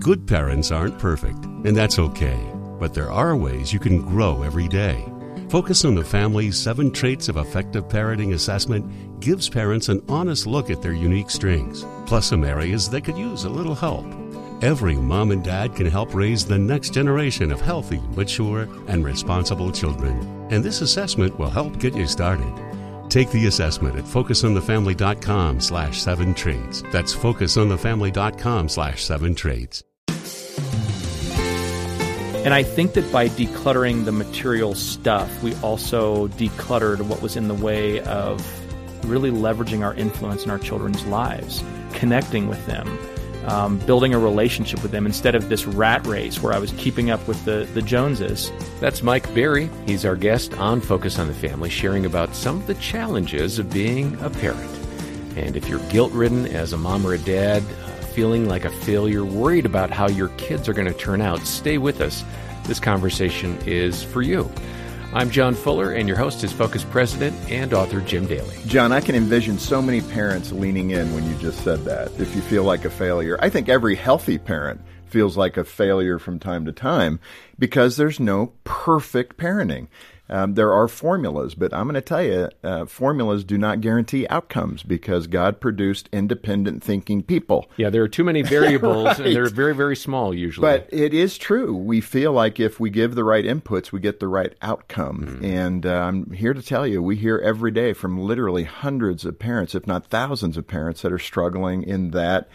Good parents aren't perfect, and that's okay. But there are ways you can grow every day. Focus on the Family's 7 Traits of Effective Parenting assessment gives parents an honest look at their unique strengths, plus some areas that could use a little help. Every mom and dad can help raise the next generation of healthy, mature, and responsible children. And this assessment will help get you started. Take the assessment at focusonthefamily.com/7traits. That's focusonthefamily.com/7traits. And I think that by decluttering the material stuff, we also decluttered what was in the way of really leveraging our influence in our children's lives, connecting with them, building a relationship with them instead of this rat race where I was keeping up with the Joneses. That's Mike Berry. He's our guest on Focus on the Family, sharing about some of the challenges of being a parent. And if you're guilt-ridden as a mom or a dad, feeling like a failure, worried about how your kids are going to turn out, stay with us. This conversation is for you. I'm John Fuller, and your host is Focus President and author Jim Daly. John, I can envision so many parents leaning in when you just said that. If you feel like a failure, I think every healthy parent feels like a failure from time to time because there's no perfect parenting. There are formulas, but I'm going to tell you, formulas do not guarantee outcomes because God produced independent thinking people. Yeah, there are too many variables, Right. and they're very, very small usually. But it is true. We feel like if we give the right inputs, we get the right outcome. And I'm here to tell you, we hear every day from literally hundreds of parents, if not thousands of parents, that are struggling in that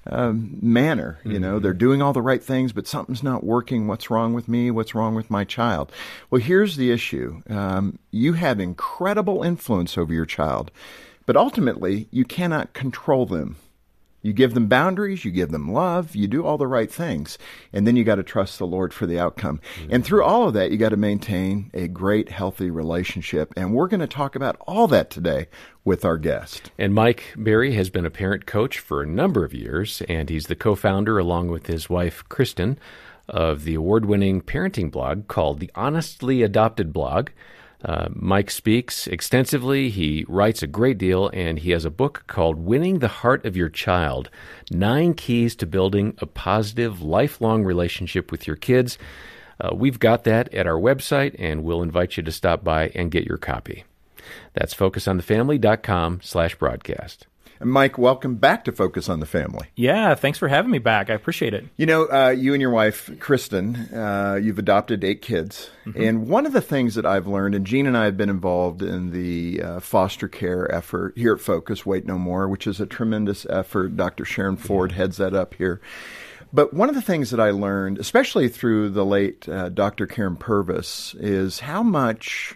manner. You know, they're doing all the right things, but something's not working. What's wrong with me? What's wrong with my child? Well, here's the issue. You have incredible influence over your child, but ultimately you cannot control them. You give them boundaries, you give them love, you do all the right things, and then you got to trust the Lord for the outcome. And through all of that, you got to maintain a great, healthy relationship. And we're going to talk about all that today with our guest. And Mike Berry has been a parent coach for a number of years, and he's the co-founder, along with his wife, Kristen, of the award-winning parenting blog called The Honestly Adopted Blog. Mike speaks extensively, he writes a great deal, and he has a book called Winning the Heart of Your Child, 9 Keys to Building a Positive, Lifelong Relationship with Your Kids. We've got that at our website, and we'll invite you to stop by and get your copy. That's focusonthefamily.com/broadcast. Mike, welcome back to Focus on the Family. Yeah, thanks for having me back. I appreciate it. You know, you and your wife, Kristen, you've adopted 8 kids. And one of the things that I've learned, and Jean and I have been involved in the foster care effort here at Focus, Wait No More, which is a tremendous effort. Dr. Sharon Ford heads that up here. But one of the things that I learned, especially through the late Dr. Karen Purvis, is how much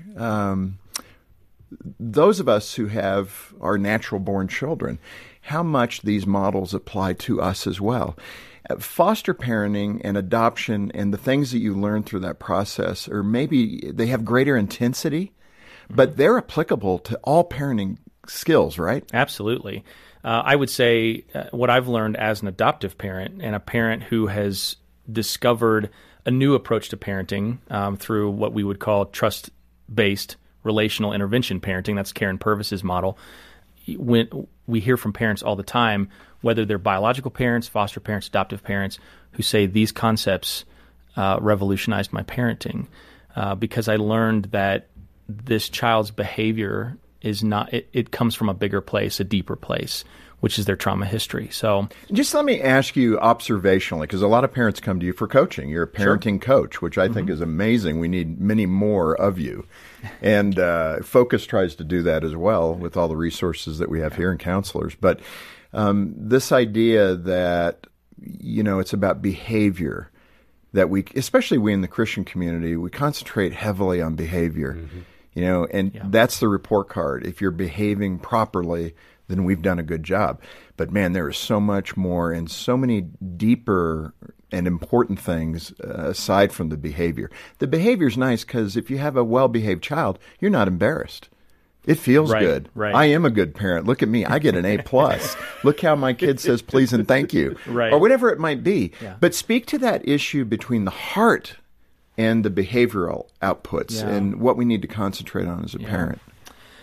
those of us who have our natural-born children, how much these models apply to us as well. Foster parenting and adoption and the things that you learn through that process, or maybe they have greater intensity, but they're applicable to all parenting skills, right? Absolutely. I would say what I've learned as an adoptive parent and a parent who has discovered a new approach to parenting through what we would call trust-based relational intervention parenting. That's Karen Purvis's model. When we hear from parents all the time, whether they're biological parents, foster parents, adoptive parents, who say these concepts revolutionized my parenting because I learned that this child's behavior is not, it comes from a bigger place, a deeper place, which is their trauma history. So just let me ask you observationally, because a lot of parents come to you for coaching. You're a parenting coach, which I think is amazing. We need many more of you. And Focus tries to do that as well with all the resources that we have here and counselors. But this idea that, you know, it's about behavior, that we, especially we in the Christian community, we concentrate heavily on behavior, you know, and that's the report card. If you're behaving properly, then we've done a good job. But man, there is so much more and so many deeper and important things aside from the behavior. The behavior is nice because if you have a well-behaved child, you're not embarrassed. It feels good. Right. I am a good parent. Look at me. I get an A+. Look how my kid says please and thank you. Right. Or whatever it might be. Yeah. But speak to that issue between the heart and the behavioral outputs and what we need to concentrate on as a parent.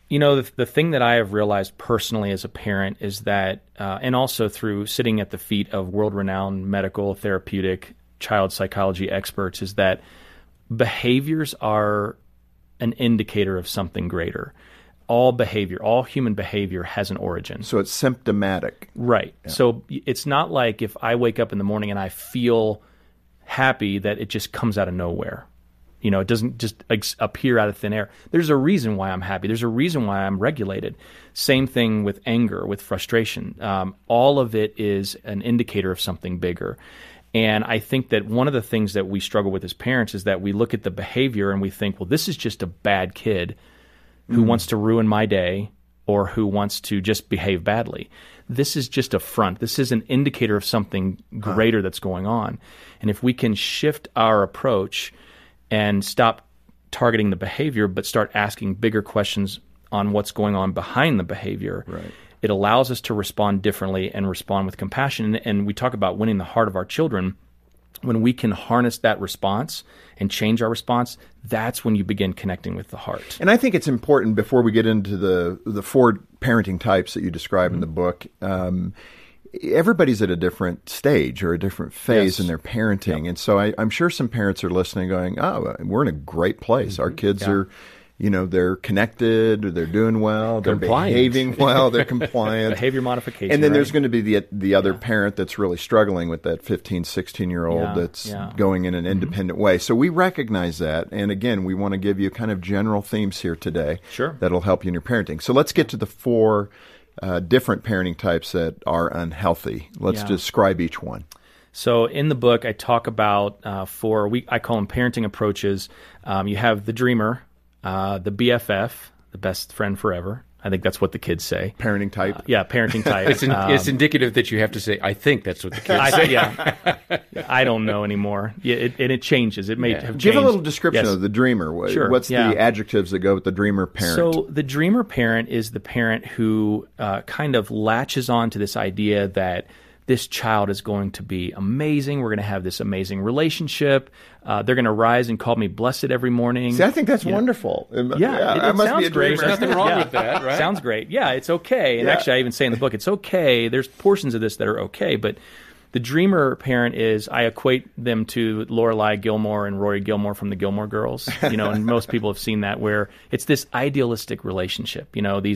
The thing that I have realized personally as a parent is that, and also through sitting at the feet of world-renowned medical, therapeutic, child psychology experts, is that behaviors are an indicator of something greater. All human behavior has an origin. So it's symptomatic. Right. Yeah. So it's not like if I wake up in the morning and I feel happy that it just comes out of nowhere. It doesn't just appear out of thin air. There's a reason why I'm happy. There's a reason why I'm regulated. Same thing with anger, with frustration. All of it is an indicator of something bigger. And I think that one of the things that we struggle with as parents is that we look at the behavior and we think, well, this is just a bad kid who wants to ruin my day or who wants to just behave badly. This is just a front. This is an indicator of something greater that's going on. And if we can shift our approach and stop targeting the behavior, but start asking bigger questions on what's going on behind the behavior, right, it allows us to respond differently and respond with compassion. And we talk about winning the heart of our children. When we can harness that response and change our response, that's when you begin connecting with the heart. And I think it's important, before we get into the 4 parenting types that you describe in the book, everybody's at a different stage or a different phase in their parenting. Yep. And so I'm sure some parents are listening going, oh, we're in a great place. Our kids are, they're connected, they're doing well, they're behaving well, they're compliant. Behavior modification. And then there's going to be the other parent that's really struggling with that 15, 16-year-old that's going in an independent way. So we recognize that. And again, we want to give you kind of general themes here today that'll help you in your parenting. So let's get to the 4 different parenting types that are unhealthy. Let's describe each one. So in the book, I talk about I call them parenting approaches. You have the dreamer, the BFF, the best friend forever. I think that's what the kids say. Parenting type? Parenting type. It's indicative that you have to say, I think that's what the kids say. I don't know anymore. It changes. It may have changed. Give a little description of the dreamer. Sure. What's the adjectives that go with the dreamer parent? So the dreamer parent is the parent who kind of latches on to this idea that this child is going to be amazing. We're going to have this amazing relationship. They're going to rise and call me blessed every morning. See, I think that's wonderful. I must be a dreamer. There's nothing wrong with that, right? Sounds great. Yeah, it's okay. And actually, I even say in the book, it's okay. There's portions of this that are okay, but the dreamer parent I equate them to Lorelai Gilmore and Rory Gilmore from the Gilmore Girls. And most people have seen that, where it's this idealistic relationship.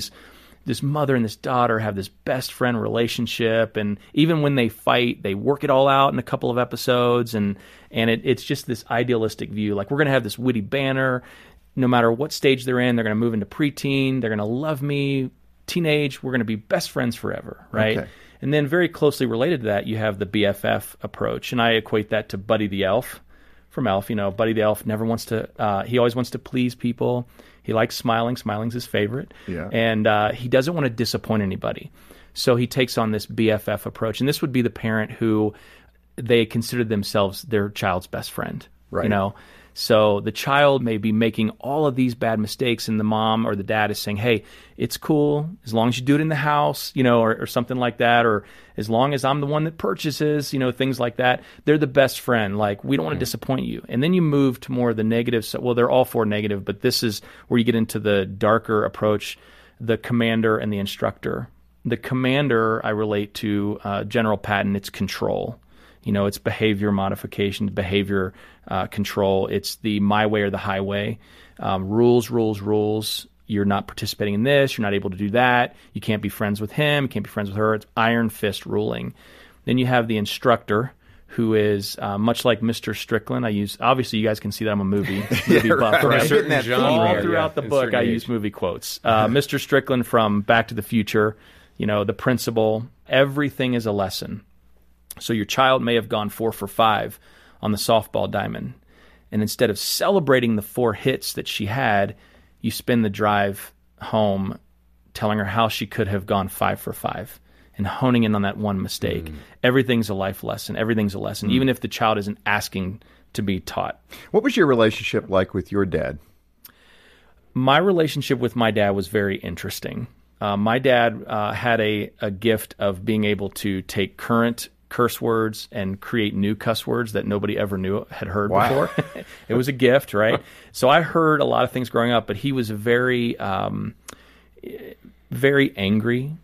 This mother and this daughter have this best friend relationship, and even when they fight, they work it all out in a couple of episodes, and it's just this idealistic view. Like, we're going to have this witty banter. No matter what stage they're in, they're going to move into preteen. They're going to love me. Teenage, we're going to be best friends forever, right? Okay. And then very closely related to that, you have the BFF approach, and I equate that to Buddy the Elf from Elf. Buddy the Elf never wants to. He always wants to please people. He likes smiling. Smiling's his favorite. Yeah. And he doesn't want to disappoint anybody. So he takes on this BFF approach. And this would be the parent who they consider themselves their child's best friend. Right. So the child may be making all of these bad mistakes, and the mom or the dad is saying, hey, it's cool as long as you do it in the house, or something like that, or as long as I'm the one that purchases, things like that. They're the best friend. Like, we don't want to disappoint you. And then you move to more of the negative. So, well, they're all 4 negative, but this is where you get into the darker approach, the commander and the instructor. The commander I relate to General Patton. It's control. It's behavior modification, behavior control. It's the my way or the highway. Rules. You're not participating in this. You're not able to do that. You can't be friends with him. You can't be friends with her. It's iron fist ruling. Then you have the instructor, who is much like Mr. Strickland. Obviously, you guys can see that I'm a movie buff, right? Certain genre, all throughout the book, I use movie quotes. Mr. Strickland from Back to the Future, the principal. Everything is a lesson. So your child may have gone 4 for 5 on the softball diamond. And instead of celebrating the 4 hits that she had, you spend the drive home telling her how she could have gone 5 for 5 and honing in on that one mistake. Everything's a life lesson. Everything's a lesson, even if the child isn't asking to be taught. What was your relationship like with your dad? My relationship with my dad was very interesting. My dad had a gift of being able to take current curse words and create new cuss words that nobody ever had heard before. It was a gift, right? So I heard a lot of things growing up, but he was very very angry.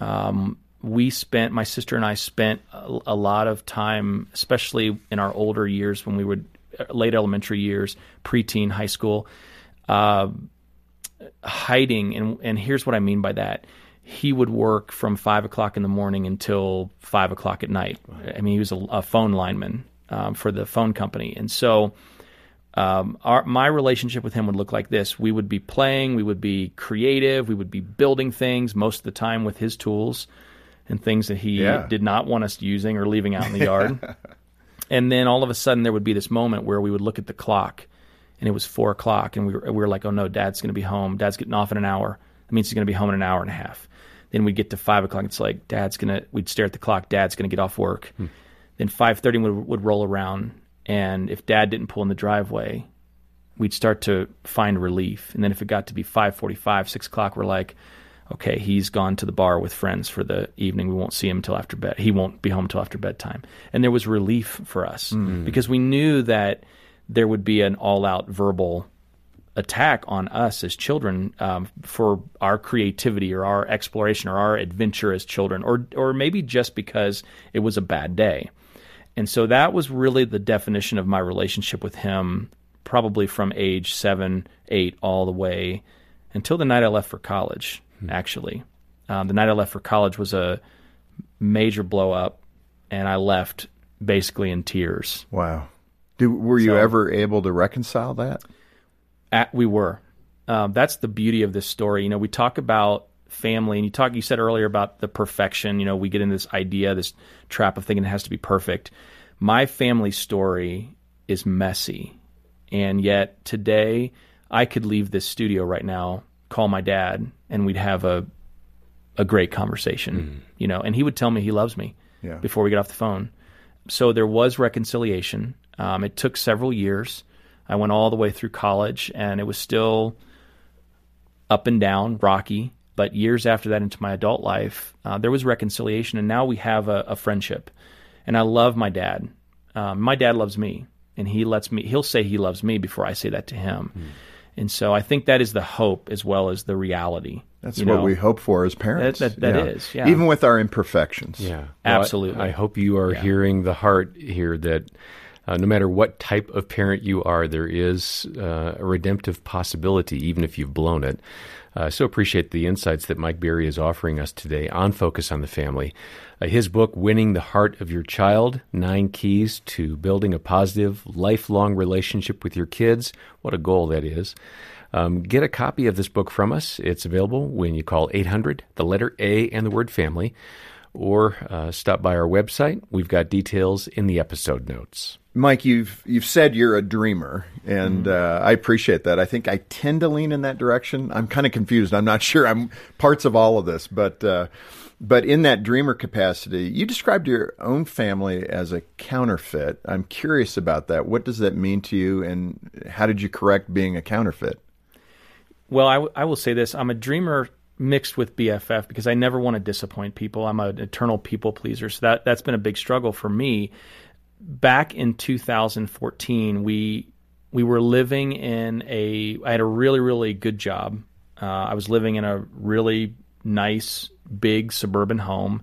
My sister and I spent a lot of time, especially in our older years when we would, late elementary years, preteen, high school, hiding. And here's what I mean by that. He would work from 5 o'clock in the morning until 5 o'clock at night. I mean, he was a phone lineman for the phone company. And so my relationship with him would look like this. We would be playing, we would be creative, we would be building things most of the time with his tools and things that he did not want us using or leaving out in the yard. And then all of a sudden there would be this moment where we would look at the clock and it was 4 o'clock and we were like, oh no, Dad's going to be home. Dad's getting off in an hour. That means he's going to be home in an hour and a half. Then we'd get to 5 o'clock. It's like, we'd stare at the clock. Dad's going to get off work. Then 5:30 would roll around. And if Dad didn't pull in the driveway, we'd start to find relief. And then if it got to be 5:45, 6 o'clock, we're like, okay, he's gone to the bar with friends for the evening. We won't see him until after bed. He won't be home until after bedtime. And there was relief for us because we knew that there would be an all-out verbal attack on us as children for our creativity or our exploration or our adventure as children, or maybe just because it was a bad day. And so that was really the definition of my relationship with him, probably from age 7, 8, all the way until the night I left for college, actually. The night I left for college was a major blow-up, and I left basically in tears. Wow. Were you ever able to reconcile that? We were. That's the beauty of this story. You know, we talk about family, and you said earlier about the perfection. You know, we get into this idea, this trap of thinking it has to be perfect. My family story is messy, and yet today I could leave this studio right now, call my dad, and we'd have a great conversation. You know, and he would tell me he loves me before we get off the phone. So there was reconciliation. It took several years. I went all the way through college, and it was still up and down, rocky. But years after that into my adult life, there was reconciliation, and now we have a friendship. And I love my dad. My dad loves me, and he'll say he loves me before I say that to him. And so I think that is the hope as well as the reality. That's what we hope for as parents. That is. Even with our imperfections. Yeah. Well, absolutely. I hope you are hearing the heart here that no matter what type of parent you are, there is a redemptive possibility, even if you've blown it. So appreciate the insights that Mike Berry is offering us today on Focus on the Family. His book, Winning the Heart of Your Child, 9 Keys to Building a Positive, Lifelong Relationship with Your Kids. What a goal that is. Get a copy of this book from us. It's available when you call 800, the letter A and the word family, or stop by our website. We've got details in the episode notes. Mike, you've said you're a dreamer, and I appreciate that. I think I tend to lean in that direction. I'm kind of confused. I'm not sure I'm parts of all of this, but in that dreamer capacity, you described your own family as a counterfeit. I'm curious about that. What does that mean to you, and how did you correct being a counterfeit? Well, I will say this. I'm a dreamer mixed with BFF because I never want to disappoint people. I'm an eternal people pleaser, so that's been a big struggle for me. Back in 2014, we were living I had a really, really good job. I was living in a really nice, big suburban home.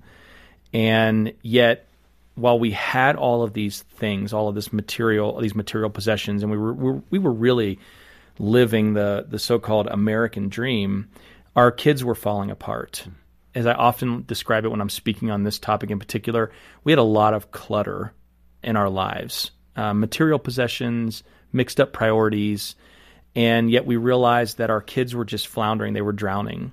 And yet, while we had all of these things, all of these material possessions, and we were really living the so-called American dream, our kids were falling apart. As I often describe it when I'm speaking on this topic in particular, we had a lot of clutter in our lives, material possessions, mixed up priorities, and yet we realized that our kids were just floundering. They were drowning.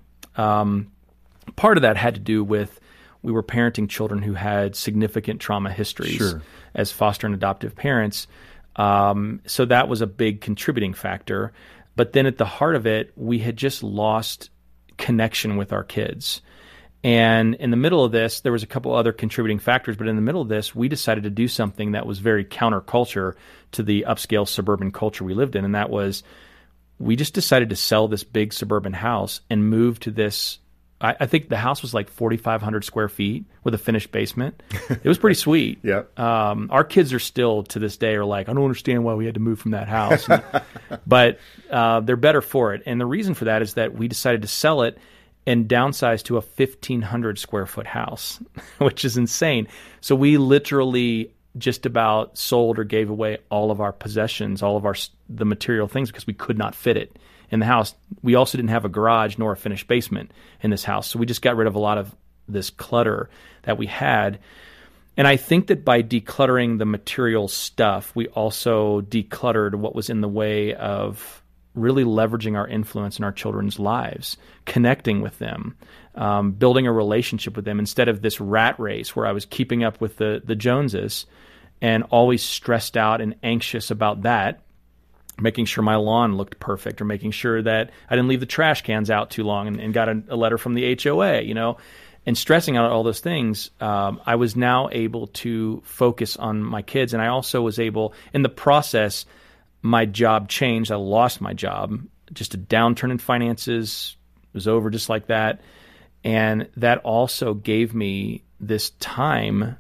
Part of that had to do with we were parenting children who had significant trauma histories as foster and adoptive parents. So that was a big contributing factor. But then at the heart of it, we had just lost connection with our kids. And in the middle of this, there was a couple other contributing factors, but in the middle of this, we decided to do something that was very counterculture to the upscale suburban culture we lived in, and that was we just decided to sell this big suburban house and move to this. I think the house was like 4,500 square feet with a finished basement. It was pretty sweet. Yeah. Our kids are still, to this day, are like, I don't understand why we had to move from that house. But they're better for it. And the reason for that is that we decided to sell it and downsized to a 1,500 square foot house, which is insane. So we literally just about sold or gave away all of our possessions, all of the material things, because we could not fit it in the house. We also didn't have a garage nor a finished basement in this house. So we just got rid of a lot of this clutter that we had. And I think that by decluttering the material stuff, we also decluttered what was in the way of really leveraging our influence in our children's lives, connecting with them, building a relationship with them, instead of this rat race where I was keeping up with the Joneses and always stressed out and anxious about that, making sure my lawn looked perfect, or making sure that I didn't leave the trash cans out too long and got a letter from the HOA, and stressing out all those things. I was now able to focus on my kids. And I also was able, in the process, my job changed. I lost my job. Just a downturn in finances. It was over just like that. And that also gave me this time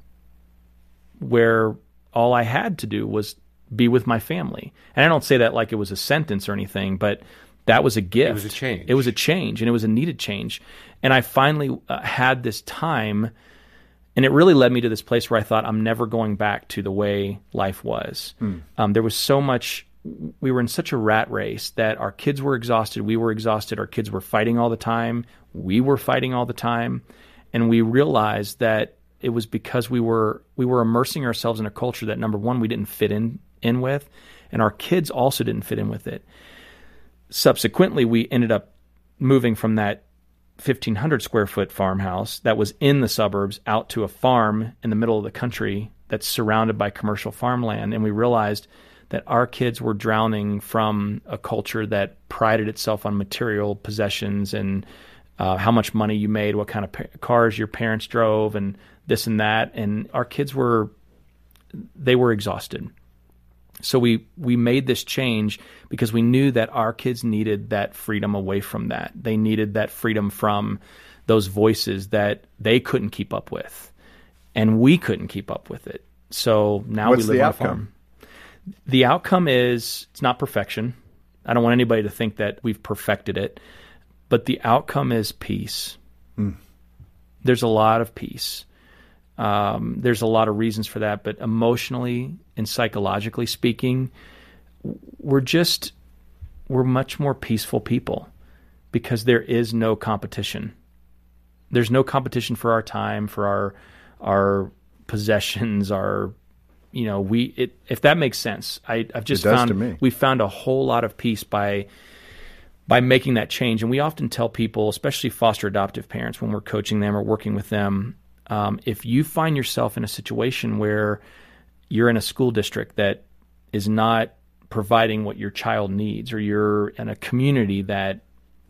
where all I had to do was be with my family. And I don't say that like it was a sentence or anything, but that was a gift. It was a change. It was a change, and it was a needed change. And I finally had this time, and it really led me to this place where I thought, I'm never going back to the way life was. There was so much, we were in such a rat race that our kids were exhausted, we were exhausted, our kids were fighting all the time, we were fighting all the time, and we realized that it was because we were immersing ourselves in a culture that, number one, we didn't fit in with, and our kids also didn't fit in with it. Subsequently, we ended up moving from that 1,500 square foot farmhouse that was in the suburbs out to a farm in the middle of the country that's surrounded by commercial farmland. And we realized that our kids were drowning from a culture that prided itself on material possessions and how much money you made, what kind of cars your parents drove, and this and that. And our kids were exhausted. So we made this change because we knew that our kids needed that freedom away from that. They needed that freedom from those voices that they couldn't keep up with, and we couldn't keep up with it. So now we live on a farm. The outcome is, it's not perfection. I don't want anybody to think that we've perfected it, but the outcome is peace. There's a lot of peace. There's a lot of reasons for that, but emotionally and psychologically speaking, we're much more peaceful people because there is no competition. There's no competition for our time, for our possessions, if that makes sense. I've just found we found a whole lot of peace by making that change. And we often tell people, especially foster adoptive parents, when we're coaching them or working with them, if you find yourself in a situation where you're in a school district that is not providing what your child needs, or you're in a community that,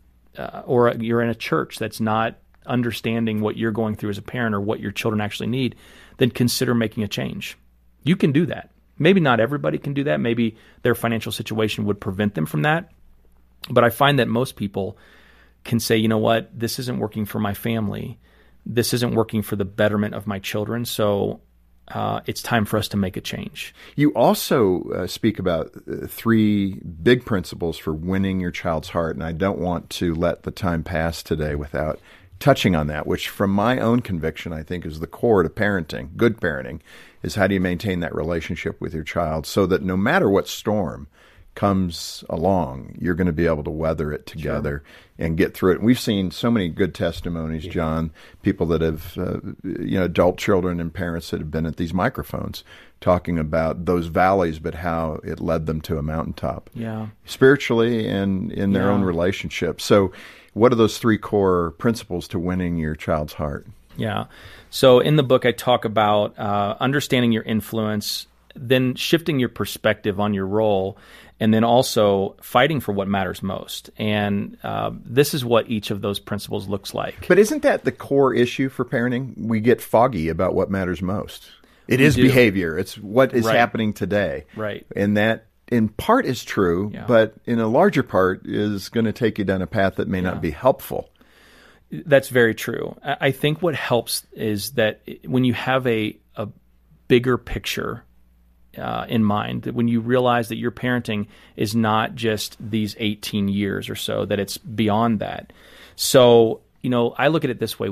or you're in a church that's not understanding what you're going through as a parent or what your children actually need, then consider making a change. You can do that. Maybe not everybody can do that. Maybe their financial situation would prevent them from that. But I find that most people can say, you know what, this isn't working for my family. This isn't working for the betterment of my children, so it's time for us to make a change. You also speak about 3 big principles for winning your child's heart, and I don't want to let the time pass today without touching on that, which from my own conviction I think is the core to parenting. Good parenting is how do you maintain that relationship with your child so that no matter what storm comes along, you're going to be able to weather it together and get through it. And we've seen so many good testimonies, John, people that have, adult children and parents that have been at these microphones talking about those valleys, but how it led them to a mountaintop. Yeah. Spiritually and in their own relationship. So what are those 3 core principles to winning your child's heart? Yeah. So in the book, I talk about understanding your influence, then shifting your perspective on your role, and then also fighting for what matters most. And this is what each of those principles looks like. But isn't that the core issue for parenting? We get foggy about what matters most. It is behavior. It's what is happening today. Right. And that in part is true, but in a larger part is going to take you down a path that may not be helpful. That's very true. I think what helps is that when you have a bigger picture in mind, that when you realize that your parenting is not just these 18 years or so, that it's beyond that. So I look at it this way.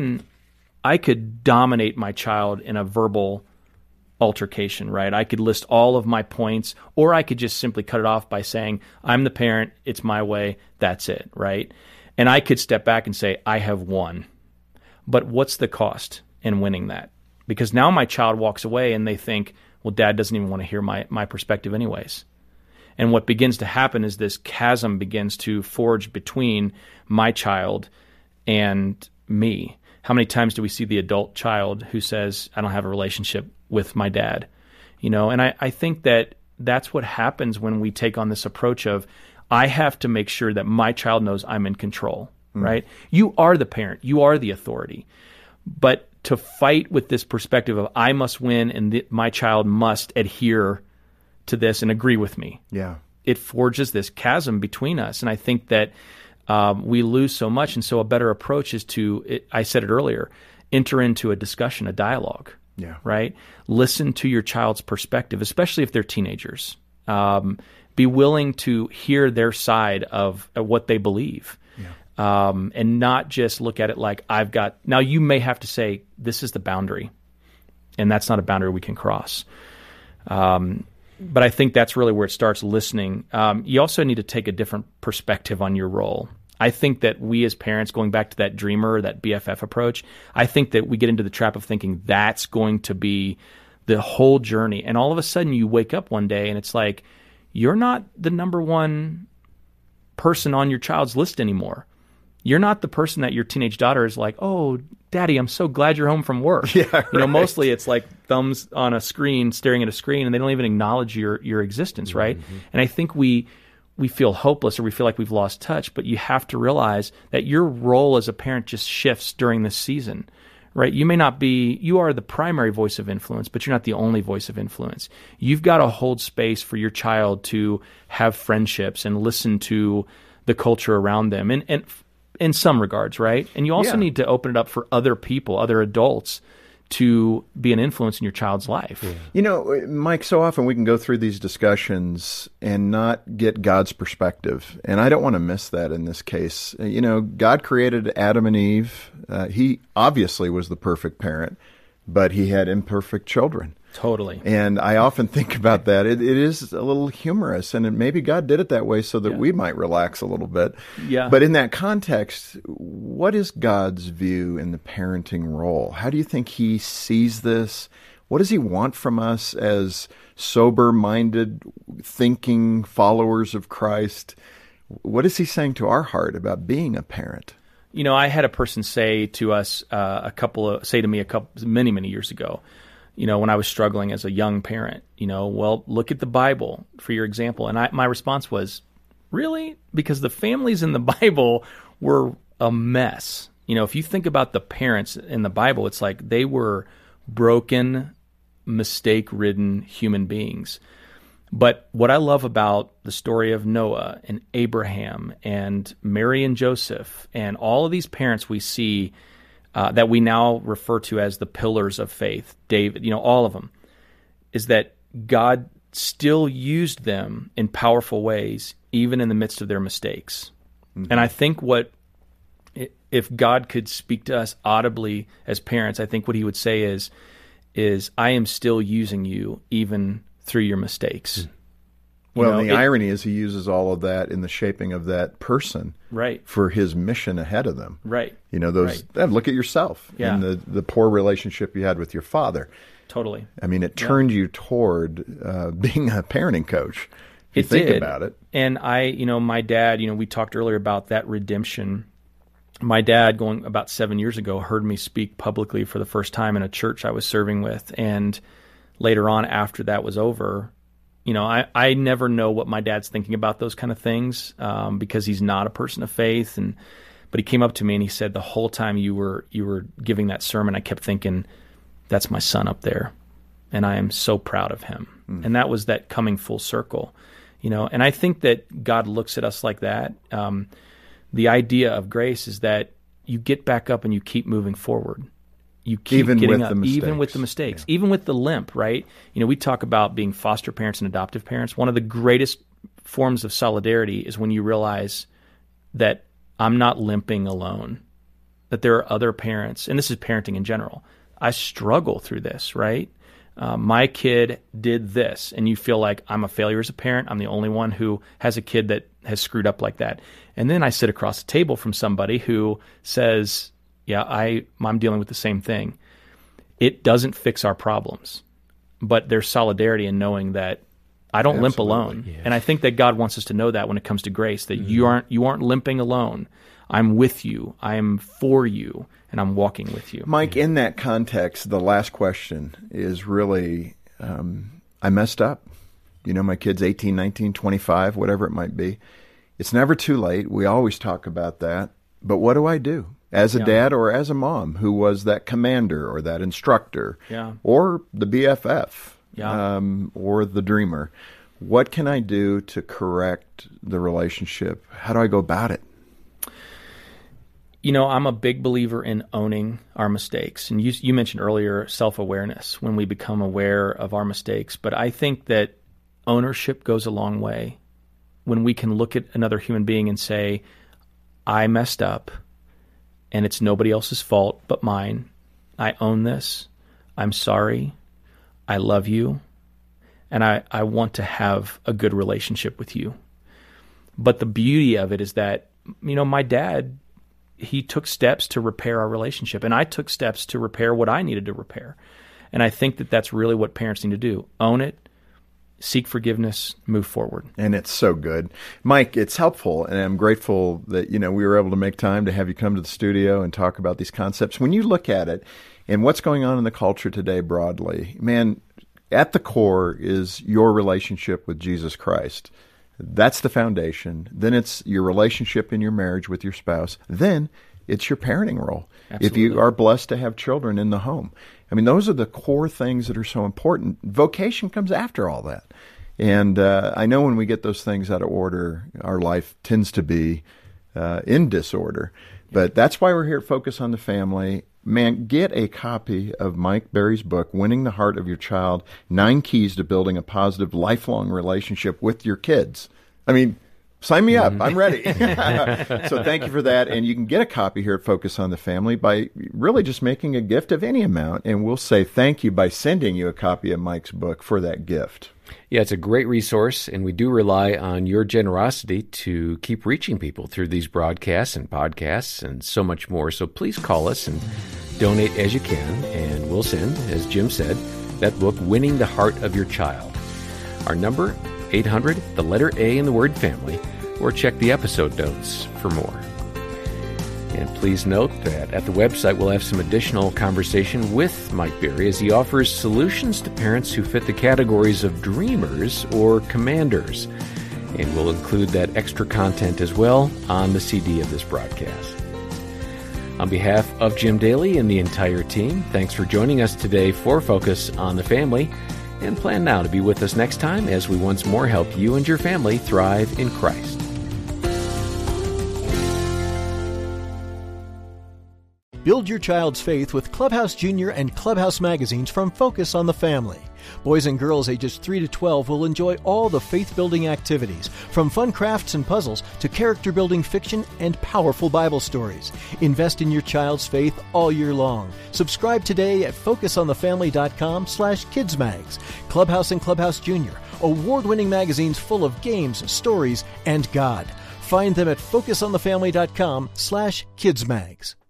I could dominate my child in a verbal altercation, right? I could list all of my points, or I could just simply cut it off by saying, I'm the parent, it's my way, that's it, right? And I could step back and say, I have won. But what's the cost in winning that? Because now my child walks away and they think, well, Dad doesn't even want to hear my perspective anyways. And what begins to happen is this chasm begins to forge between my child and me. How many times do we see the adult child who says, I don't have a relationship with my dad? And I think that that's what happens when we take on this approach of, I have to make sure that my child knows I'm in control, right? You are the parent. You are the authority. But to fight with this perspective of I must win and my child must adhere to this and agree with me. Yeah. It forges this chasm between us. And I think that we lose so much. And so a better approach is I said it earlier, enter into a discussion, a dialogue, right? Listen to your child's perspective, especially if they're teenagers. Be willing to hear their side of what they believe. And not just look at it like now you may have to say, this is the boundary, and that's not a boundary we can cross. But I think that's really where it starts, listening. You also need to take a different perspective on your role. I think that we as parents, going back to that dreamer, that BFF approach, I think that we get into the trap of thinking that's going to be the whole journey. And all of a sudden you wake up one day and it's like, you're not the number one person on your child's list anymore. You're not the person that your teenage daughter is like, oh, Daddy, I'm so glad you're home from work. Yeah, right. Mostly it's like thumbs on a screen, staring at a screen, and they don't even acknowledge your existence, right? Mm-hmm. And I think we feel hopeless or we feel like we've lost touch, but you have to realize that your role as a parent just shifts during this season, right? You are the primary voice of influence, but you're not the only voice of influence. You've got to hold space for your child to have friendships and listen to the culture around them. And in some regards, right? And you also need to open it up for other people, other adults, to be an influence in your child's life. Yeah. Mike, so often we can go through these discussions and not get God's perspective. And I don't want to miss that in this case. God created Adam and Eve. He obviously was the perfect parent, but he had imperfect children. Totally. And I often think about that. It is a little humorous, and maybe God did it that way so that we might relax a little bit. Yeah. But in that context, what is God's view in the parenting role? How do you think he sees this? What does he want from us as sober-minded, thinking followers of Christ? What is he saying to our heart about being a parent? I had a person say to us many years ago, when I was struggling as a young parent, well, look at the Bible for your example. And my response was, really? Because the families in the Bible were a mess. If you think about the parents in the Bible, it's like they were broken, mistake-ridden human beings. But what I love about the story of Noah and Abraham and Mary and Joseph and all of these parents we see that we now refer to as the pillars of faith, David, all of them, is that God still used them in powerful ways, even in the midst of their mistakes. Mm-hmm. And I think if God could speak to us audibly as parents, I think what he would say is I am still using you even through your mistakes. Mm-hmm. Well, the irony is he uses all of that in the shaping of that person, right, for his mission ahead of them. Right. Look at yourself in the poor relationship you had with your father. Totally. I mean, it turned you toward being a parenting coach. If you think about it. And my dad, we talked earlier about that redemption. My dad, going about 7 years ago, heard me speak publicly for the first time in a church I was serving with. And later on, after that was over, I never know what my dad's thinking about those kind of things because he's not a person of faith. But he came up to me and he said, the whole time you were giving that sermon, I kept thinking, that's my son up there, and I am so proud of him. Mm. And that was that coming full circle, And I think that God looks at us like that. The idea of grace is that you get back up and you keep moving forward. You keep even getting with up, even with the mistakes, even with the limp, right? We talk about being foster parents and adoptive parents. One of the greatest forms of solidarity is when you realize that I'm not limping alone. that there are other parents, and this is parenting in general. I struggle through this, right? My kid did this, and you feel like I'm a failure as a parent. I'm the only one who has a kid that has screwed up like that. And then I sit across the table from somebody who says, yeah, I'm dealing with the same thing. It doesn't fix our problems, but there's solidarity in knowing that I don't limp alone. Yeah. And I think that God wants us to know that when it comes to grace, that you aren't limping alone. I'm with you. I'm for you. And I'm walking with you. Mike, in that context, the last question is really, I messed up. My kid's 18, 19, 25, whatever it might be. It's never too late. We always talk about that. But what do I do as a dad or as a mom who was that commander or that instructor or the BFF or the dreamer? What can I do to correct the relationship? How do I go about it? I'm a big believer in owning our mistakes. And you mentioned earlier self-awareness, when we become aware of our mistakes. But I think that ownership goes a long way when we can look at another human being and say, I messed up, and it's nobody else's fault but mine. I own this. I'm sorry. I love you. And I want to have a good relationship with you. But the beauty of it is that, my dad, he took steps to repair our relationship, and I took steps to repair what I needed to repair. And I think that that's really what parents need to do. Own it, seek forgiveness, move forward. And it's so good. Mike, it's helpful, and I'm grateful that, we were able to make time to have you come to the studio and talk about these concepts. When you look at it and what's going on in the culture today broadly, man, at the core is your relationship with Jesus Christ. That's the foundation. Then it's your relationship in your marriage with your spouse. Then it's your parenting role. Absolutely. If you are blessed to have children in the home. Those are the core things that are so important. Vocation comes after all that. And I know when we get those things out of order, our life tends to be in disorder. But that's why we're here at Focus on the Family. Man, get a copy of Mike Berry's book, Winning the Heart of Your Child, 9 Keys to Building a Positive Lifelong Relationship with Your Kids. Sign me up. I'm ready. So thank you for that. And you can get a copy here at Focus on the Family by really just making a gift of any amount. And we'll say thank you by sending you a copy of Mike's book for that gift. Yeah, it's a great resource, and we do rely on your generosity to keep reaching people through these broadcasts and podcasts and so much more. So please call us and donate as you can, and we'll send, as Jim said, that book, Winning the Heart of Your Child. Our number, 800, the letter A in the word family, or check the episode notes for more. And please note that at the website we'll have some additional conversation with Mike Berry as he offers solutions to parents who fit the categories of dreamers or commanders. And we'll include that extra content as well on the CD of this broadcast. On behalf of Jim Daly and the entire team, thanks for joining us today for Focus on the Family. And plan now to be with us next time as we once more help you and your family thrive in Christ. Build your child's faith with Clubhouse Junior and Clubhouse magazines from Focus on the Family. Boys and girls ages 3 to 12 will enjoy all the faith-building activities, from fun crafts and puzzles to character-building fiction and powerful Bible stories. Invest in your child's faith all year long. Subscribe today at focusonthefamily.com/kidsmags. Clubhouse and Clubhouse Junior, award-winning magazines full of games, stories, and God. Find them at focusonthefamily.com/kidsmags.